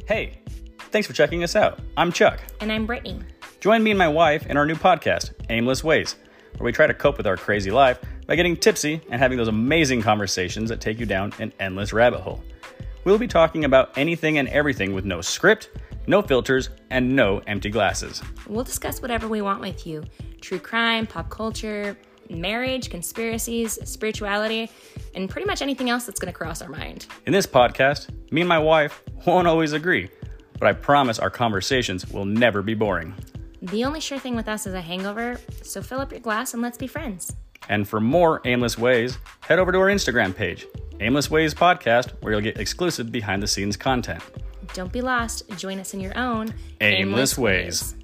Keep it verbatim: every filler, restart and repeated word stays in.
Hey, thanks for checking us out. I'm Chuck. And I'm Brittany. Join me and my wife in our new podcast, Aimless Ways, where we try to cope with our crazy life by getting tipsy and having those amazing conversations that take you down an endless rabbit hole. We'll be talking about anything and everything with no script, no filters, and no empty glasses. We'll discuss whatever we want with you. True crime, pop culture, marriage, conspiracies, spirituality, and pretty much anything else that's going to cross our mind. In this podcast, me and my wife won't always agree, but I promise our conversations will never be boring. The only sure thing with us is a hangover, so fill up your glass and let's be friends. And for more Aimless Ways, head over to our Instagram page, Aimless Ways Podcast, where you'll get exclusive behind-the-scenes content. Don't be lost. Join us in your own Aimless Ways.